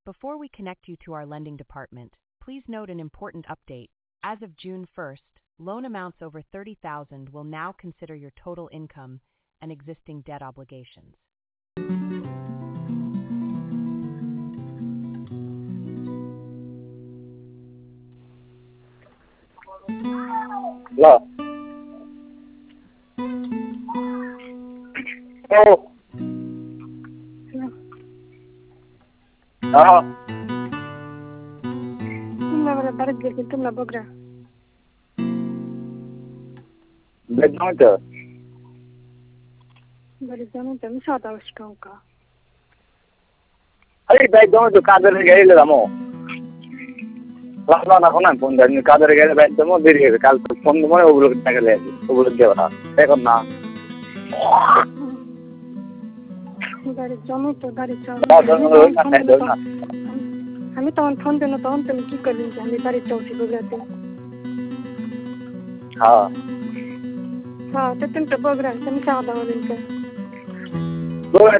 Before we connect you to our lending department, please note an important update. As of June 1st, loan amounts over $30,000 will now consider your total income and existing debt obligations. Hello. Oh. तुम्हाला बरं गेली तुम्हाला बघा Bednota. बरं जाऊन तुम्ही साधा आवश्यक का Ay, bednota kadar gele damo. Lama na konan phone dan kadar gele bedamo dirige kal phone mo ogulo taka le ogulo deba. Ekon na. बरं जाऊन तो गाडी Da da हामी तहन फोन देन तहन तुम की करिन हामी बारी चौकी बगराते हाँ हाँ तो तुम तो बगरा तुम साधा वाले का दो